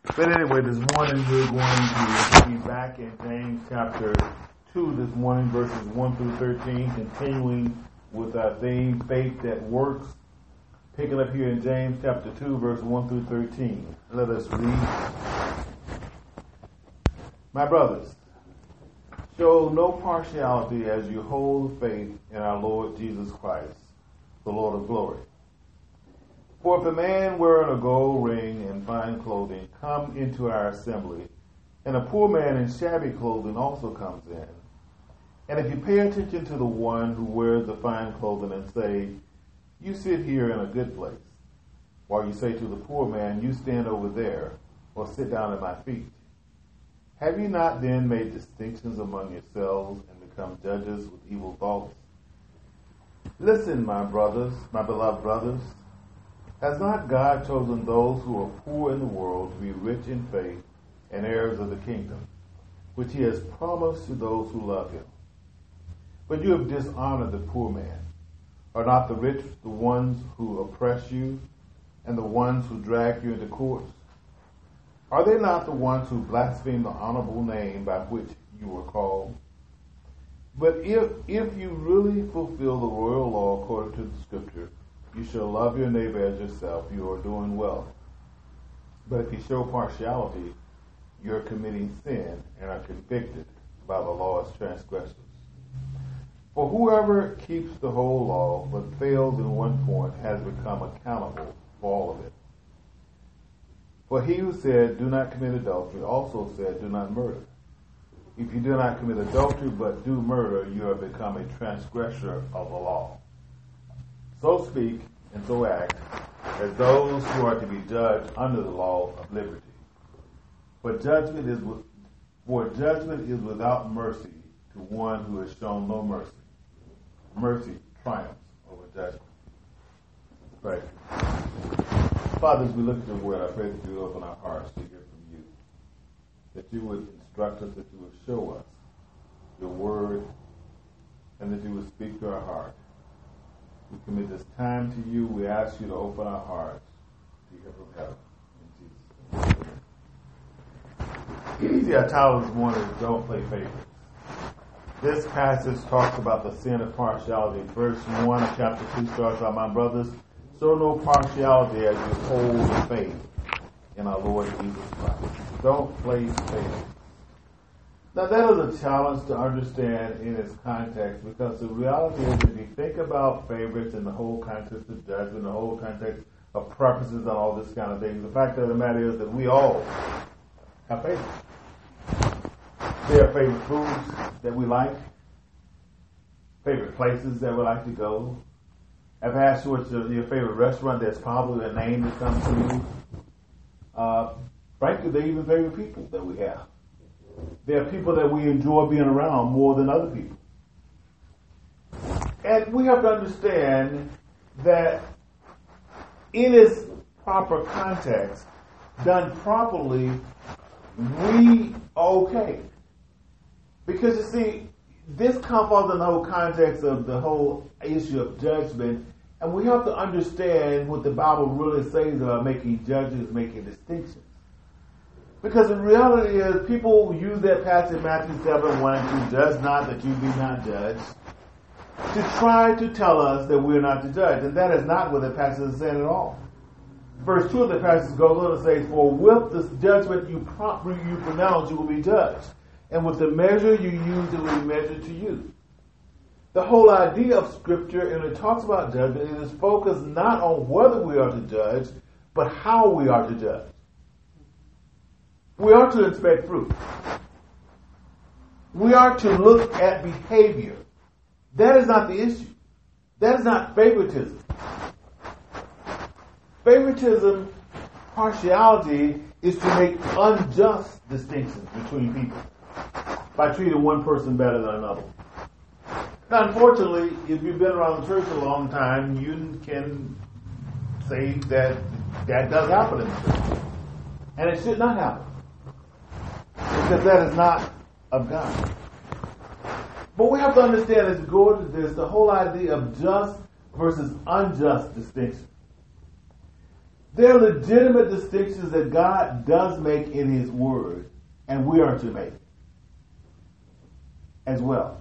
But anyway, this morning we're going to be back in James chapter 2 this morning, verses 1 through 13, continuing with our theme, Faith That Works. Picking up here in James chapter 2, verse 1 through 13. Let us read. My brothers, show no partiality as you hold faith in our Lord Jesus Christ, the Lord of glory. For if a man wearing a gold ring and fine clothing come into our assembly, and a poor man in shabby clothing also comes in, and if you pay attention to the one who wears the fine clothing and say, you sit here in a good place, while you say to the poor man, you stand over there, or sit down at my feet, have you not then made distinctions among yourselves and become judges with evil thoughts? Listen, my brothers, my beloved brothers, has not God chosen those who are poor in the world to be rich in faith and heirs of the kingdom, which he has promised to those who love him? But you have dishonored the poor man. Are not the rich the ones who oppress you and the ones who drag you into courts? Are they not the ones who blaspheme the honorable name by which you were called? But if you really fulfill the royal law according to the scripture, you shall love your neighbor as yourself, you are doing well. But if you show partiality, you are committing sin and are convicted by the law's transgressors. For whoever keeps the whole law but fails in one point has become accountable for all of it. For he who said, do not commit adultery, also said, do not murder. If you do not commit adultery but do murder, you have become a transgressor of the law. So speak and so act as those who are to be judged under the law of liberty. For judgment is without mercy to one who has shown no mercy. Mercy triumphs over judgment. Pray. Father, as we look at your word, I pray that you open our hearts to hear from you. That you would instruct us, that you would show us your word, and that you would speak to our heart. We commit this time to you. We ask you to open our hearts to hear from heaven. In Jesus' name. See, our title this morning is Don't Play Favorites. This passage talks about the sin of partiality. Verse 1 of chapter 2 starts out, my brothers, show no partiality as you hold the faith in our Lord Jesus Christ. Don't play favorites. Now that is a challenge to understand in its context, because the reality is if you think about favorites in the whole context of judgment, the whole context of preferences and all this kind of thing, the fact of the matter is that we all have favorites. There are favorite foods that we like, favorite places that we like to go. I've asked you what's your favorite restaurant, that's probably a name that comes to you. Frankly, they're even favorite people that we have. There are people that we enjoy being around more than other people. And we have to understand that in its proper context, done properly, we are okay. Because you see, this comes in the whole context of the whole issue of judgment, and we have to understand what the Bible really says about making judges, making distinctions. Because the reality is, people use that passage, Matthew 7, 1 and 2, judge not that you be not judged, to try to tell us that we're not to judge. And that is not what the passage is saying at all. Verse 2 of the passage goes on and says, for with the judgment you pronounce, you will be judged. And with the measure you use, it will be measured to you. The whole idea of Scripture, and it talks about judgment, it is focused not on whether we are to judge, but how we are to judge. We are to inspect fruit. We are to look at behavior. That is not the issue. That is not favoritism. Favoritism, partiality, is to make unjust distinctions between people by treating one person better than another. Now, unfortunately, if you've been around the church a long time, you can say that that does happen in the church. And it should not happen. Because that is not of God. But we have to understand, as we go into this, the whole idea of just versus unjust distinction. There are legitimate distinctions that God does make in His Word, and we are to make as well.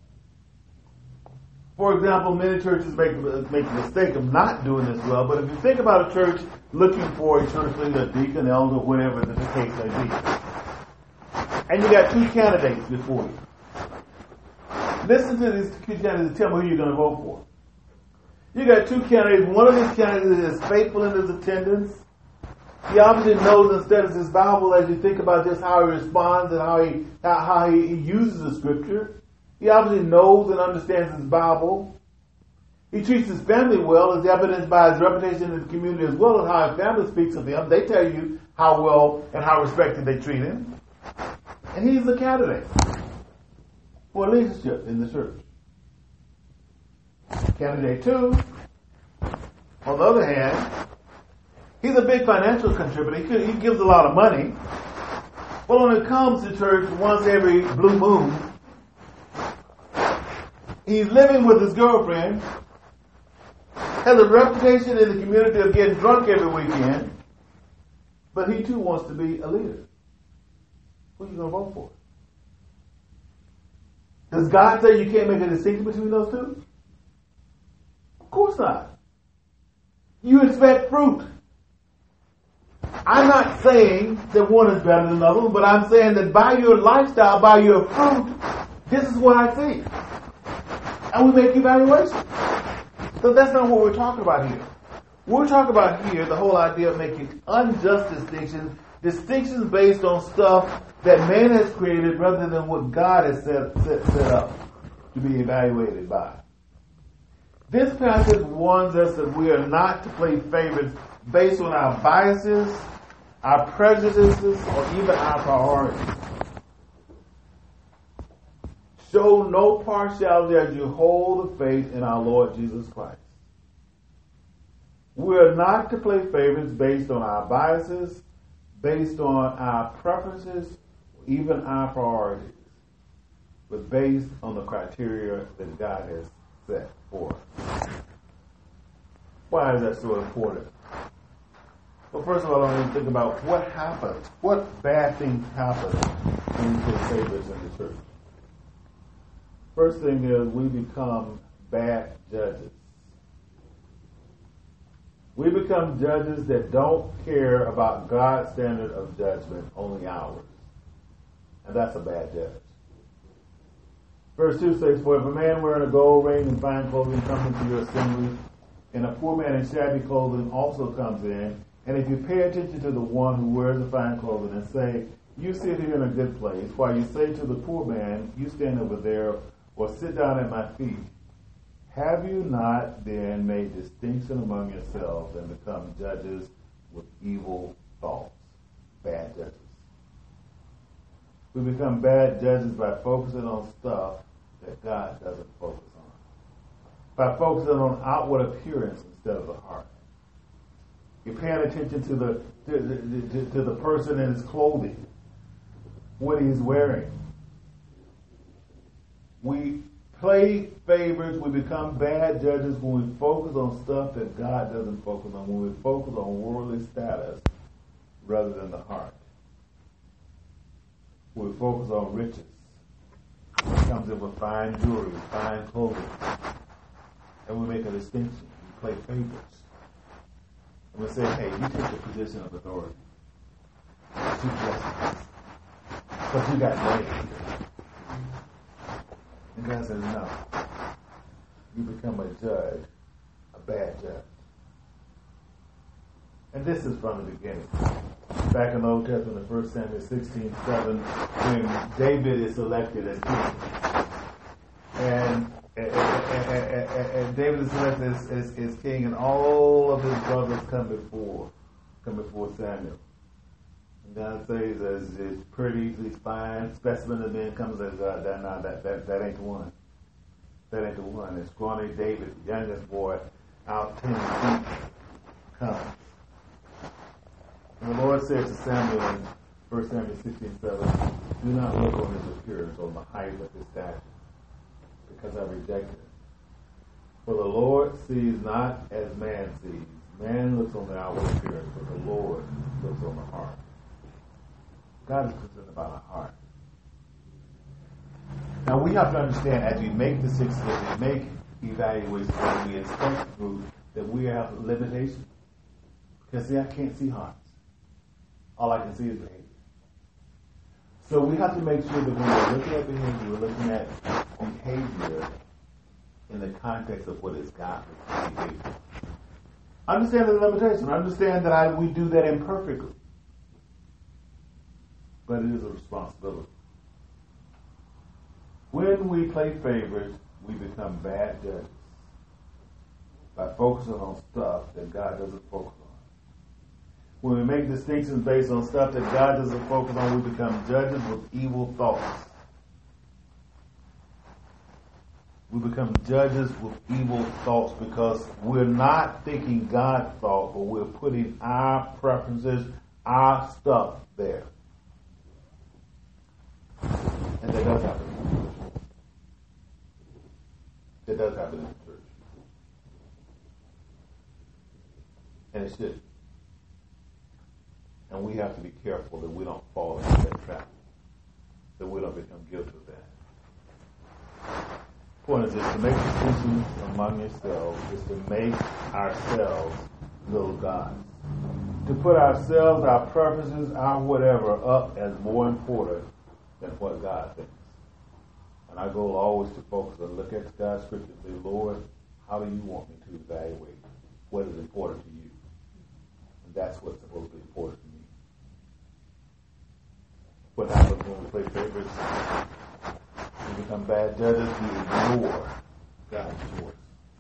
For example, many churches make the mistake of not doing this well, but if you think about a church looking for a church leader, deacon, elder, whatever the case may be, and you got two candidates before you. Listen to these two candidates and tell me who you're going to vote for. You got two candidates. One of these candidates is faithful in his attendance. He obviously knows and studies his Bible as you think about just how he responds and how he uses the Scripture. He obviously knows and understands his Bible. He treats his family well, as evidenced by his reputation in the community, as well as how his family speaks of him. They tell you how well and how respected they treat him. And he's the candidate for leadership in the church. Candidate 2, on the other hand, he's a big financial contributor. He gives a lot of money. But when it comes to church once every blue moon, he's living with his girlfriend, has a reputation in the community of getting drunk every weekend, but he too wants to be a leader. Who are you going to vote for? Does God say you can't make a distinction between those two? Of course not. You expect fruit. I'm not saying that one is better than the other, but I'm saying that by your lifestyle, by your fruit, this is what I see. And we make evaluations. So that's not what we're talking about here. We're talking about here the whole idea of making unjust distinctions based on stuff that man has created rather than what God has set up to be evaluated by. This passage warns us that we are not to play favorites based on our biases, our prejudices, or even our priorities. Show no partiality as you hold the faith in our Lord Jesus Christ. We are not to play favorites based on our biases, based on our preferences, or even our priorities, but based on the criteria that God has set for us. Why is that so important? Well, first of all, I want to think about what happens. What bad things happen when we put favorites in the church. First thing is we become bad judges. We become judges that don't care about God's standard of judgment, only ours. And that's a bad judge. Verse 2 says, "For if a man wearing a gold ring and fine clothing comes into your assembly, and a poor man in shabby clothing also comes in, and if you pay attention to the one who wears the fine clothing and say, 'You sit here in a good place,' while you say to the poor man, 'You stand over there,' or 'Sit down at my feet,' have you not then made distinction among yourselves and become judges with evil thoughts?" Bad judges. We become bad judges by focusing on stuff that God doesn't focus on. By focusing on outward appearance instead of the heart. You're paying attention to the person in his clothing, what he's wearing. We play favorites, we become bad judges when we focus on stuff that God doesn't focus on, when we focus on worldly status rather than the heart. We focus on riches. It comes in with fine jewelry, fine clothing. And we make a distinction. We play favorites. And we say, "Hey, you take the position of authority. You bless because you got money." And God says, "No. You become a judge, a bad judge." And this is from the beginning. Back in the Old Testament, in 1 Samuel 16:7, when David is selected as king. And David is selected as king, and all of his brothers come before Samuel. And God says, as his pretty, his fine specimen of men comes and says, that ain't the one. That ain't the one. And scrawny David, the youngest boy, out 10 feet, comes. And the Lord said to Samuel in 1 Samuel 16:7, "Do not look on his appearance, on the height of his stature, because I rejected him. For the Lord sees not as man sees. Man looks on the outward appearance, but the Lord looks on the heart. God is concerned about our heart. Now we have to understand as we make decisions, as we make evaluations, as we inspect fruit, that we have limitations. Because see, I can't see hearts. All I can see is behavior. So we have to make sure that when we're looking at behavior, we're looking at behavior in the context of what is godly behavior. Understand the limitation. Understand that we do that imperfectly. But it is a responsibility. When we play favorites, we become bad judges by focusing on stuff that God doesn't focus on. When we make distinctions based on stuff that God doesn't focus on, we become judges with evil thoughts. We become judges with evil thoughts because we're not thinking God's thought, but we're putting our preferences, our stuff there. And that does happen in the church. That does happen in the church. And it should. And we have to be careful that we don't fall into that trap, that we don't become guilty of that. The point is this: to make distinctions among yourselves is to make ourselves little gods. To put ourselves, our preferences, our whatever up as more important than what God thinks. And our goal always to focus on look at God's scripture and say, Lord, how do you want me to evaluate what is important to you? And that's what's supposed to be important to me. What happens when we play favorites? We become bad judges. We ignore God's choice.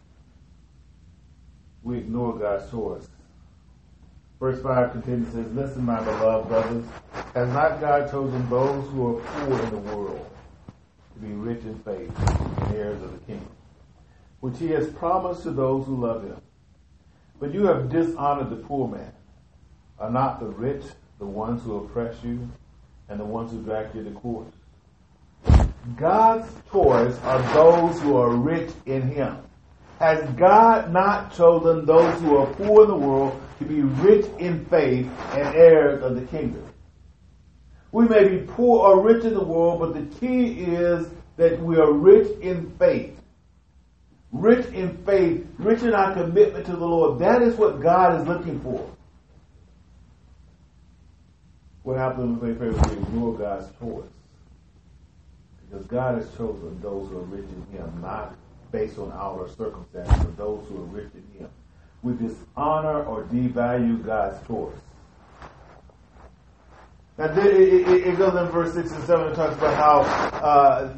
We ignore God's choice. Verse 5 continues and says, listen, my beloved brothers, has not God chosen those who are poor in the world to be rich in faith and heirs of the kingdom, which he has promised to those who love him? But you have dishonored the poor man. Are not the rich the ones who oppress you and the ones who drag you to court? God's choice are those who are rich in him. Has God not chosen those who are poor in the world to be rich in faith and heirs of the kingdom? We may be poor or rich in the world, but the key is that we are rich in faith. Rich in faith, rich in our commitment to the Lord. That is what God is looking for. What happens when we ignore God's choice? Because God has chosen those who are rich in him, not based on outer circumstances, but those who are rich in him. We dishonor or devalue God's choice. Now, it goes in verse 6 and 7 and talks about how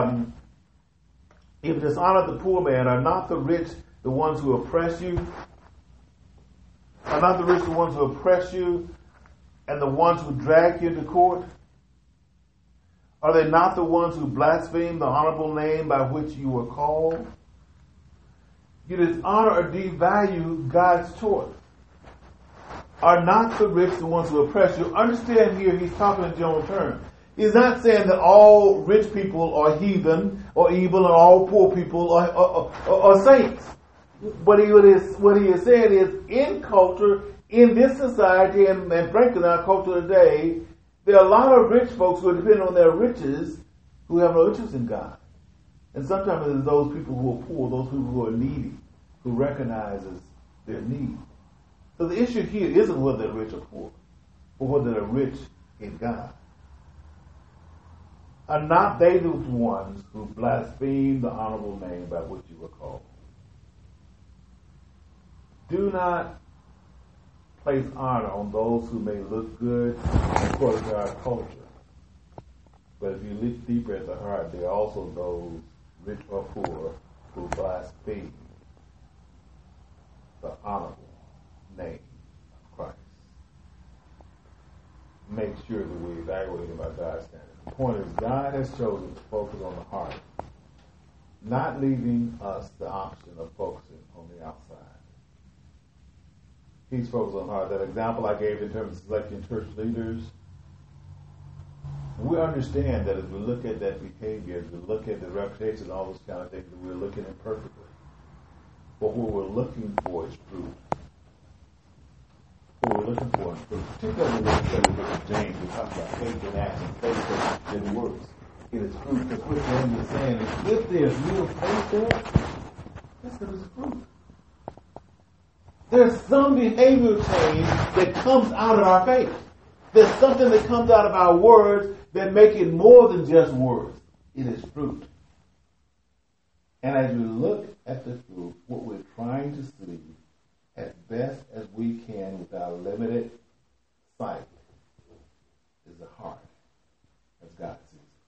if dishonor the poor man, are not the rich the ones who oppress you? Are not the rich the ones who oppress you and the ones who drag you to court? Are they not the ones who blaspheme the honorable name by which you were called? You dishonor or devalue God's choice. Are not the rich the ones who oppress you? Understand here, he's talking in general terms. He's not saying that all rich people are heathen or evil and all poor people are saints. What he is saying is, in culture, in this society, and frankly in our culture today, there are a lot of rich folks who are dependent on their riches who have no interest in God. And sometimes it's those people who are poor, those people who are needy, who recognizes their need. So the issue here isn't whether they're rich or poor, but whether they're rich in God. Are not they the ones who blaspheme the honorable name by which you were called? Do not place honor on those who may look good according to our culture. But if you look deeper at the heart, there are also those, rich or poor, who blaspheme the honorable name of Christ. Make sure that we evaluate him by God's standard. The point is, God has chosen to focus on the heart, not leaving us the option of focusing on the outside. He's focused on the heart. That example I gave in terms of selecting church leaders, we understand that as we look at that behavior, as we look at the reputation and all those kind of things, that we're looking imperfectly. But what we're looking for is truth. what we're looking for in fruit. Particularly when we study the book of James, we talk about faith in action, faith in works. It is fruit. Because what James is saying is, if there's real faith there, that's because it's fruit. There's some behavioral change that comes out of our faith. There's something that comes out of our words that make it more than just words. It is fruit. And as you look at the fruit, what we're trying to see as best as we can with our limited sight is the heart as God sees it.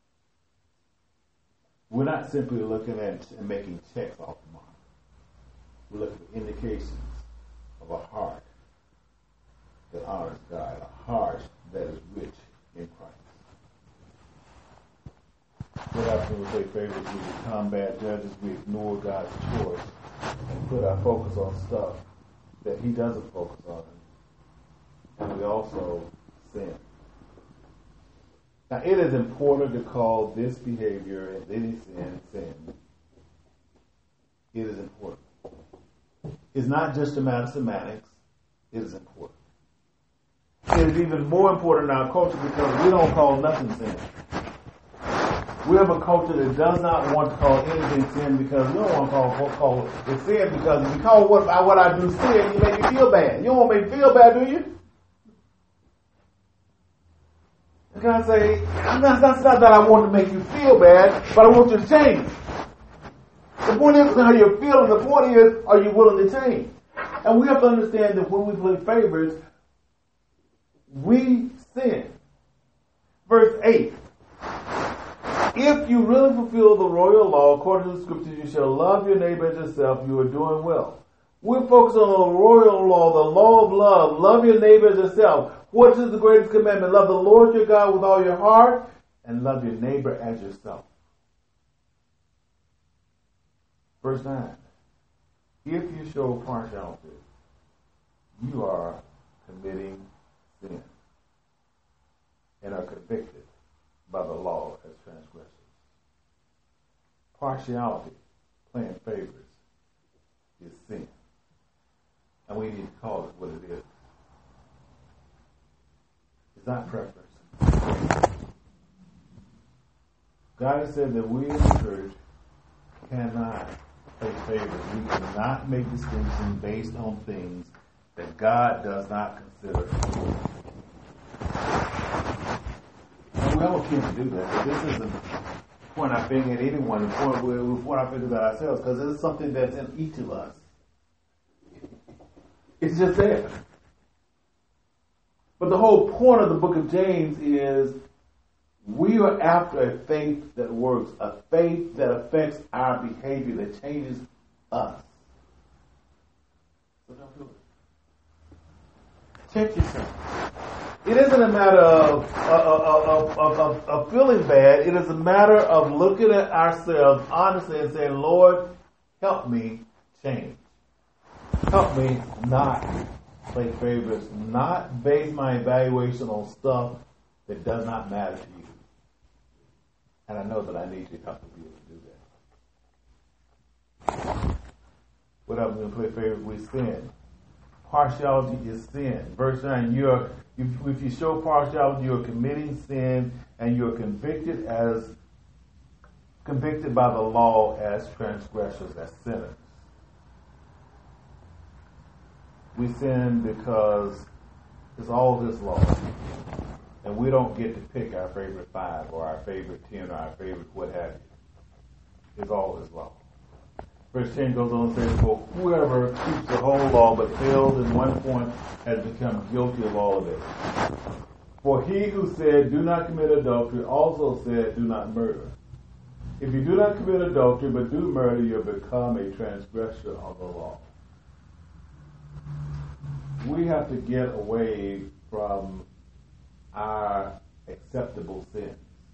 We're not simply looking at and making checks off the mark. We're looking for indications of a heart that honors God, a heart that is rich in Christ. What happens when we play favorites? We become bad judges. We ignore God's choice and put our focus on stuff that He doesn't focus on. And we also sin. Now, it is important to call this behavior and any sin. It is important. It's not just a matter of semantics. It is important. It is even more important in our culture because we don't call nothing sin. We have a culture that does not want to call anything sin because we don't want to call it sin because if you call what I do sin, you make me feel bad. You don't want me to feel bad, do you? And can I say, it's not that I want to make you feel bad, but I want you to change. The point isn't how you're feeling. The point is, are you willing to change? And we have to understand that when we play favorites, we sin. Verse 8. If you really fulfill the royal law, according to the scriptures, you shall love your neighbor as yourself, you are doing well. We're focused on the royal law, the law of love. Love your neighbor as yourself. What is the greatest commandment? Love the Lord your God with all your heart and love your neighbor as yourself. Verse 9. If you show partiality, you are committing sin and are convicted by the law as transgressors. Partiality, playing favorites, is sin. And we need to call it what it is. It's not preference. God has said that we in the church cannot play favorites. We cannot make distinctions based on things that God does not consider. We all can't do that. But this isn't point I'm being at anyone. The point I'm thinking about ourselves, because it's something that's in each of us. It's just there. But the whole point of the book of James is we are after a faith that works, a faith that affects our behavior, that changes us. So don't do it. Check yourself. It isn't a matter of feeling bad. It is a matter of looking at ourselves honestly and saying, Lord, help me change. Help me not play favorites, not base my evaluation on stuff that does not matter to you. And I know that I need your help to be able to do that. What happens when we play favorites? We sin. Partiality is sin. Verse 9, if you show partiality, you are committing sin and you are convicted by the law as transgressors, as sinners. We sin because it's all this law. And we don't get to pick our favorite 5 or our favorite 10 or our favorite what have you. It's all His law. Verse 10 goes on and says, for whoever keeps the whole law but fails in one point has become guilty of all of it. For he who said, do not commit adultery, also said, do not murder. If you do not commit adultery but do murder, you have become a transgressor of the law. We have to get away from our acceptable sins.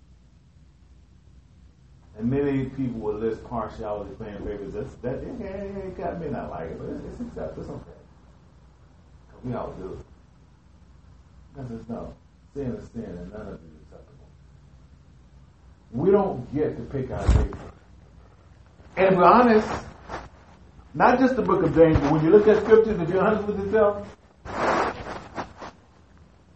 And many people will list partiality, playing favorites. That God may not like it, but it's acceptable. It's okay. We all do it. God says, no, sin is sin, and none of it is acceptable. We don't get to pick our favorite. And if we're honest, not just the book of James, but when you look at scriptures, if you're honest with yourself,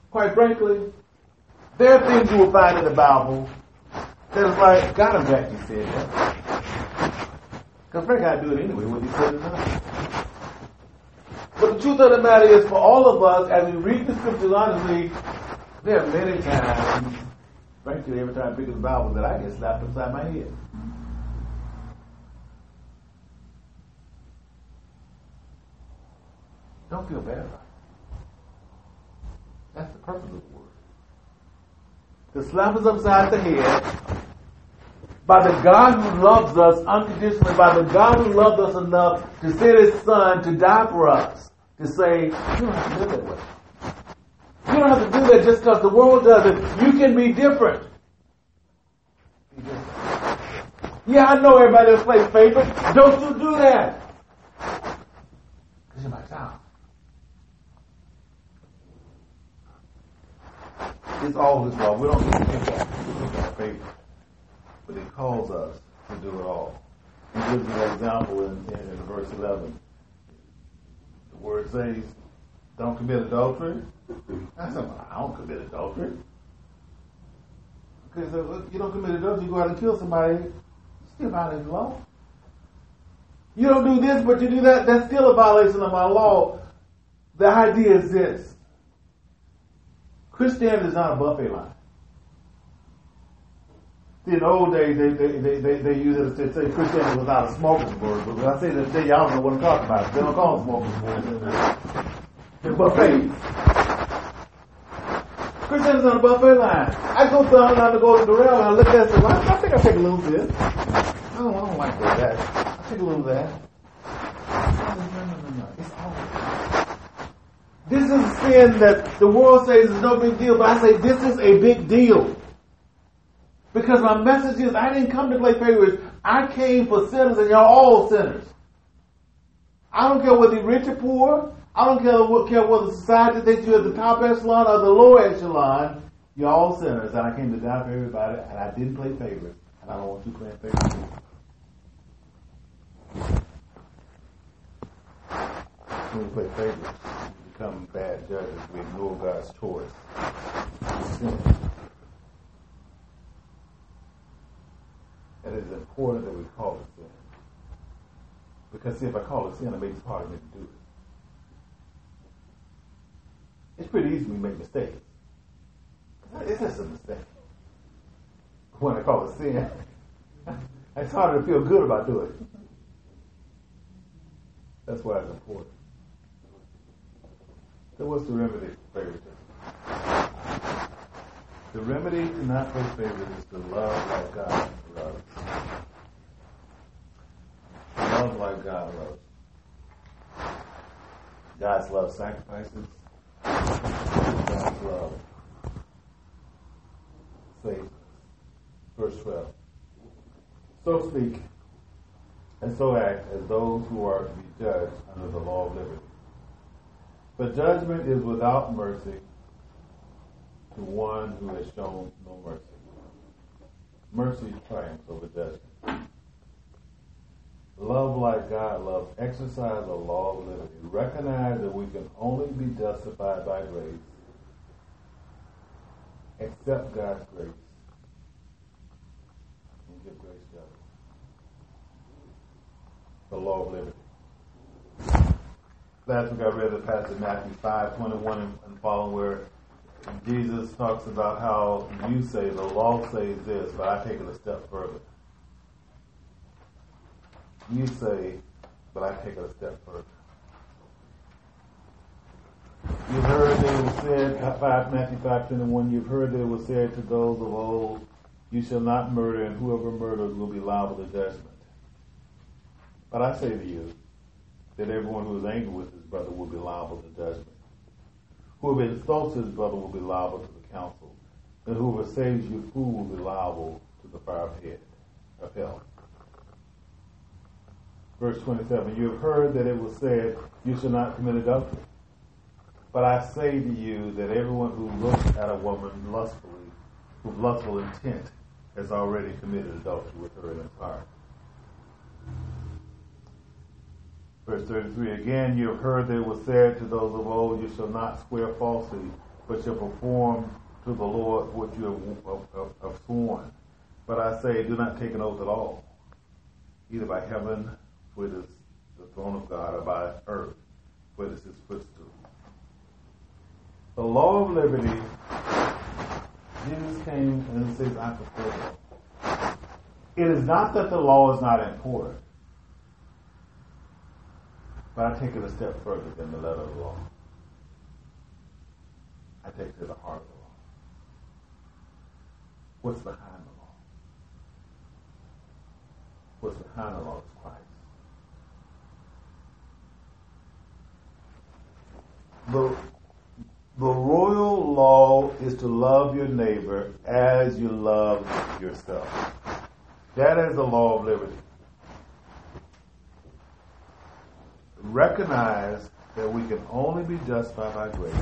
quite frankly, there are things you will find in the Bible that is like, God has actually said that. Because frankly, I do it anyway, whether he said it or not. But the truth of the matter is, for all of us, as we read the scriptures honestly, there are many times, frankly, every time I pick up the Bible, that I get slapped upside my head. Don't feel bad about it. That's the purpose of the word. To slap us upside the head by the God who loves us unconditionally, by the God who loved us enough to send his son to die for us, to say, you don't have to live that way. You don't have to do that just because the world does it. You can be different. Yeah, I know everybody else plays favorite. Don't you do that. Because you're my child. It's all his law. We don't get to pick our favorite. But he calls us to do it all. He gives an example in verse 11. The word says, don't commit adultery. I said, well, I don't commit adultery. Okay, so if you don't commit adultery, you go out and kill somebody, you still violate the law. You don't do this, but you do that, that's still a violation of my law. The idea is this. Christianity is not a buffet line. See, in the old days, they use it to say Christianity was not a smoker's word, but when I say that today, y'all don't know what I'm talking about. They don't call them smoker's words. They're buffets. Christianity is not a buffet line. I go down to go to the rail and I look at it and say, well, I think I'll take a little of this. I don't like that. I'll take a little of that. No. It's all. This is a sin that the world says is no big deal, but I say this is a big deal. Because my message is, I didn't come to play favorites. I came for sinners, and y'all all sinners. I don't care whether you're rich or poor. I don't care whether society thinks you're at the top echelon or the lower echelon. You're all sinners, and I came to die for everybody, and I didn't play favorites, and I don't want you playing favorites. When we play favorites, we become bad judges. We ignore God's choice. Sin. And it is important that we call it sin. Because see, if I call it sin, it makes it harder for me to do it. It's pretty easy when we make mistakes. It's just a mistake. When I call it sin, it's harder to feel good about doing it. That's why it's important. So what's the remedy for favoritism? The remedy to not play favorites is to love like God loves. Love like God loves. God's love sacrifices. God's love saves us. Verse 12. So speak and so act as those who are to be judged under the law of liberty. But judgment is without mercy to one who has shown no mercy. Mercy triumphs over judgment. Love like God loves. Exercise the law of liberty. Recognize that we can only be justified by grace. Accept God's grace. And give grace to others. The law of liberty. Last week I read the passage Matthew 5:21 and following, where Jesus talks about how you say the law says this, but I take it a step further. You say, but I take it a step further. You've heard that it was said, Matthew 5:21, you've heard that it was said to those of old, you shall not murder, and whoever murders will be liable to judgment. But I say to you, that everyone who is angry with his brother will be liable to judgment. Whoever insults his brother will be liable to the council. And whoever saves you fool will be liable to the fire of hell. Verse 27, you have heard that it was said, you shall not commit adultery. But I say to you that everyone who looks at a woman lustfully, with lustful intent, has already committed adultery with her in his heart. Verse 33, again, you have heard that it was said to those of old, you shall not swear falsely, but shall perform to the Lord what you have sworn. But I say, do not take an oath at all, either by heaven, for it is the throne of God, or by earth, for it is his footstool. The law of liberty, Jesus came and says, I fulfill it. It is not that the law is not important, but I take it a step further than the letter of the law. I take it to the heart of the law. What's behind the law? What's behind the law is Christ. The royal law is to love your neighbor as you love yourself. That is the law of liberty. Recognize that we can only be justified by grace.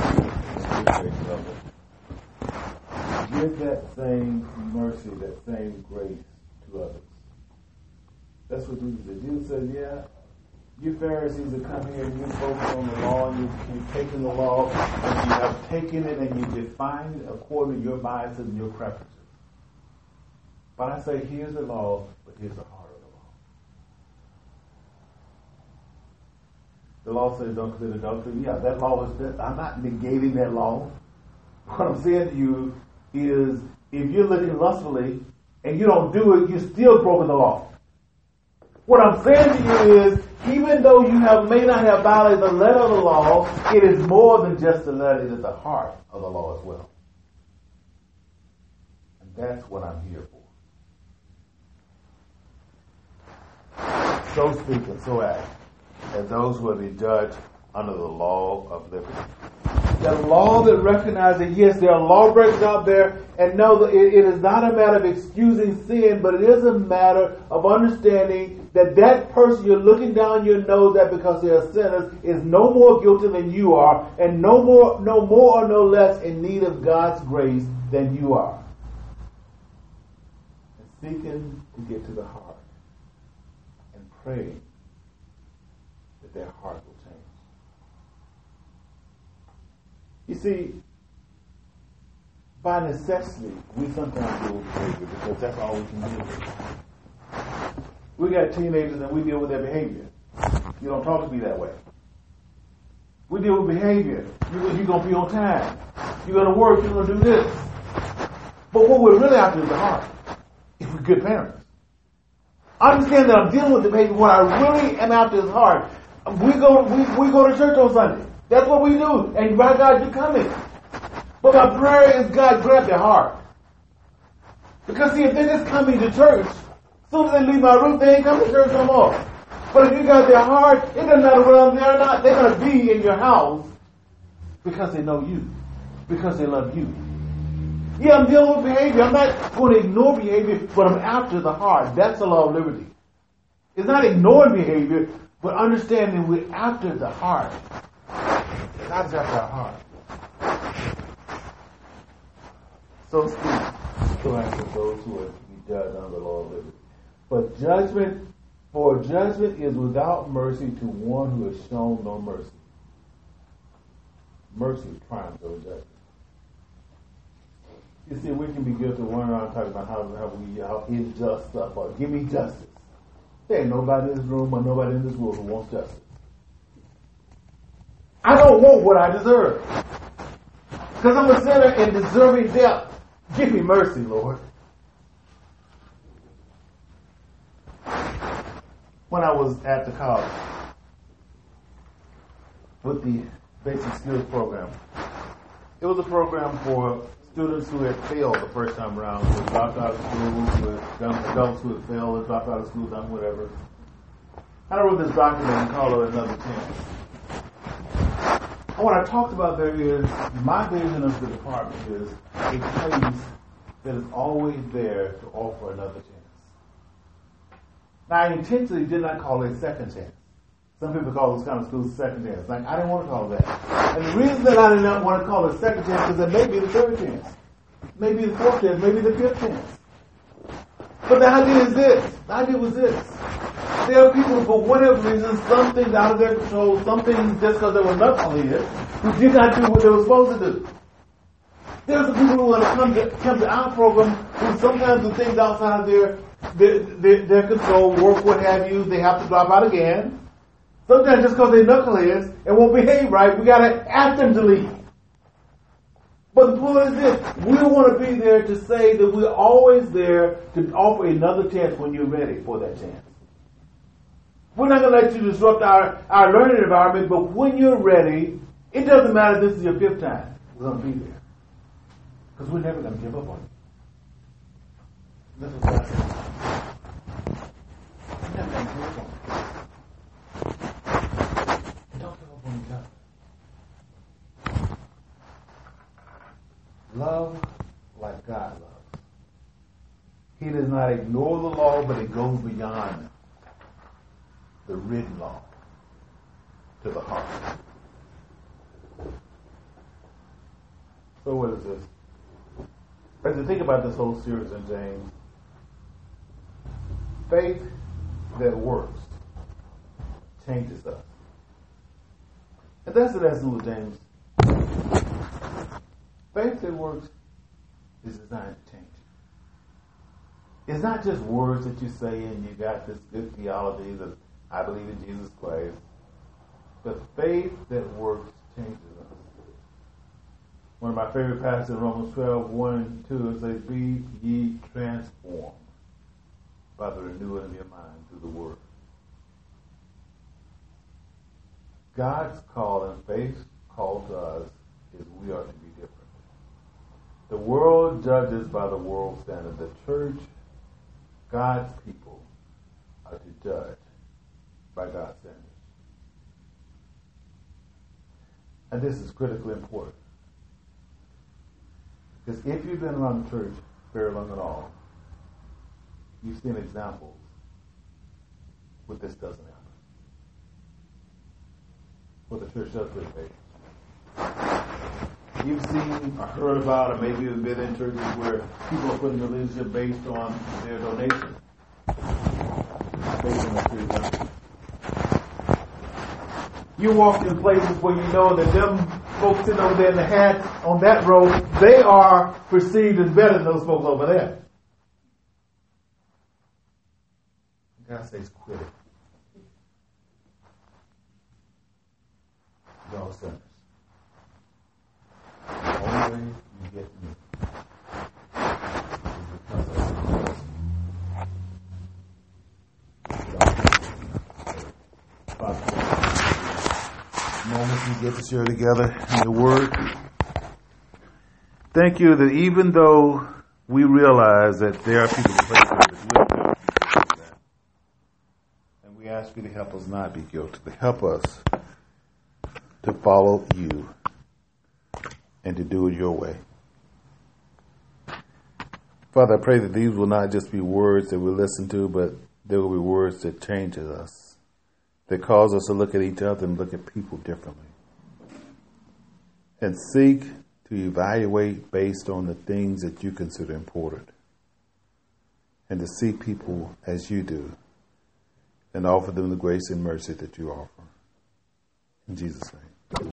Give that same mercy, that same grace to others. That's what Jesus did. Jesus said, yeah, you Pharisees are coming here and you focus on the law and you've taken the law and you have taken it and you define it according to your biases and your preferences. But I say, here's the law, but here's the heart of the law. The law says don't commit adultery. Yeah, that law is that. I'm not negating that law. What I'm saying to you is, if you're looking lustfully and you don't do it, you're still broken the law. What I'm saying to you is, even though you may not have violated the letter of the law, it is more than just the letter, it is the heart of the law as well. And that's what I'm here for. So speak and so act, as those who will be judged under the law of liberty. The law that recognizes, yes, there are lawbreakers out there, and no, it is not a matter of excusing sin, but it is a matter of understanding that that person you're looking down your nose at because they are sinners is no more guilty than you are, and no more or no less in need of God's grace than you are. And seeking to get to the heart and praying that their heart will change. You see, by necessity, we sometimes deal with behavior because that's all we can deal with. We got teenagers and we deal with their behavior. You don't talk to me that way. We deal with behavior. You're going to be on time. You're going to work. You're going to do this. But what we're really after is the heart. If we're good parents. Understand that I'm dealing with the behavior. What I really am after is heart. We go to church on Sunday. That's what we do. And by God, you're coming. But my prayer is, God, grab their heart. Because see, if they're just coming to church, as soon as they leave my roof, they ain't coming to church no more. But if you got their heart, it doesn't matter whether they're or not. They're going to be in your house because they know you. Because they love you. Yeah, I'm dealing with behavior. I'm not going to ignore behavior, but I'm after the heart. That's the law of liberty. It's not ignoring behavior, but understanding we're after the heart. God's after our heart. So speak, so answer those who are to be judged under the law of liberty. For judgment is without mercy to one who has shown no mercy. Mercy triumphs over judgment. You see, we can be guilty of running around talking about how unjust stuff are. Give me justice. There ain't nobody in this room or nobody in this world who wants justice. I don't want what I deserve. Because I'm a sinner and deserving death. Give me mercy, Lord. When I was at the college with the Basic Skills Program, it was a program for students who had failed the first time around, who had dropped out of school, with adults who had failed and dropped out of school, done whatever. I wrote this document and called it Another Chance. And what I talked about there is, my vision of the department is a place that is always there to offer another chance. Now, I intentionally did not call it second chance. Some people call those kind of schools second chance. Like, I didn't want to call it that. And the reason that I did not want to call it second chance is that it may be the third chance. Maybe the fourth chance, maybe the fifth chance. But the idea is this. The idea was this. There are people, for whatever reason, some things out of their control, some things just because they were knuckleheads, who did not do what they were supposed to do. There's some people who want to come to our program who sometimes the things outside of their control, work, what have you, they have to drop out again. Sometimes just because they're knuckleheads and won't behave right, we got to ask them to leave. But the point is this, we want to be there to say that we're always there to offer another chance when you're ready for that chance. We're not going to let you disrupt our learning environment, but when you're ready, it doesn't matter if this is your 5th time. We're going to be there. Because we're never going to give up on you. That's what God says. We're never going to give up on you. Don't give up on each other. Love like God loves. He does not ignore the law, but it goes beyond the written law to the heart. So what is this? As you think about this whole series in James, faith that works changes us. And that's the essence of James. Faith that works is designed to change. It's not just words that you say and you got this good theology that I believe in Jesus Christ. But faith that works changes us. One of my favorite passages in Romans 12, 1 and 2 says, be ye transformed by the renewing of your mind through the word. God's call and faith's call to us is we are to be different. The world judges by the world standard. The church, God's people, are to judge by God's standards. And this is critically important. Because if you've been around the church very long at all, you've seen examples where this doesn't happen. Where the church does good faith. You've seen or heard about, or maybe you've been in churches where people are putting their leadership based on their donation. Based on their free donation. You walk in places where you know that them folks sitting over there in the hat on that row, they are perceived as better than those folks over there. God says, quit it. Y'all sinners. The only way you get me is because of moments we get to share together in the Word. Thank you that even though we realize that there are people who play with that, and we ask you to help us not be guilty, to help us to follow you and to do it your way. Father, I pray that these will not just be words that we listen to, but they will be words that change us, that cause us to look at each other and look at people differently, and seek to evaluate based on the things that you consider important, and to see people as you do, and offer them the grace and mercy that you offer. In Jesus' name.